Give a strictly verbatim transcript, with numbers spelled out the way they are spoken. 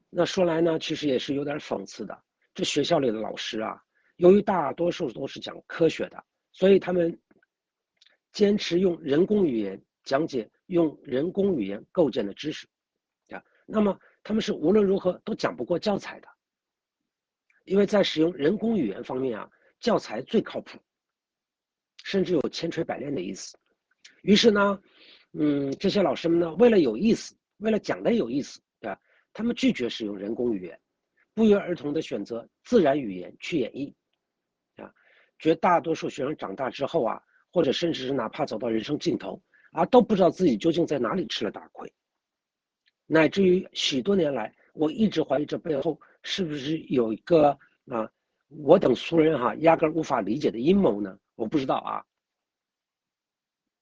那说来呢，其实也是有点讽刺的。这学校里的老师啊，由于大多数都是讲科学的，所以他们坚持用人工语言讲解用人工语言构建的知识啊。那么他们是无论如何都讲不过教材的，因为在使用人工语言方面啊，教材最靠谱，甚至有千锤百炼的意思。于是呢，嗯，这些老师们呢，为了有意思，为了讲的有意思，对吧？他们拒绝使用人工语言，不约而同的选择自然语言去演绎啊。绝大多数学生长大之后啊，或者甚至是哪怕走到人生尽头啊，都不知道自己究竟在哪里吃了大亏，乃至于许多年来，我一直怀疑这背后是不是有一个啊，我等俗人哈、啊、压根无法理解的阴谋呢？我不知道啊。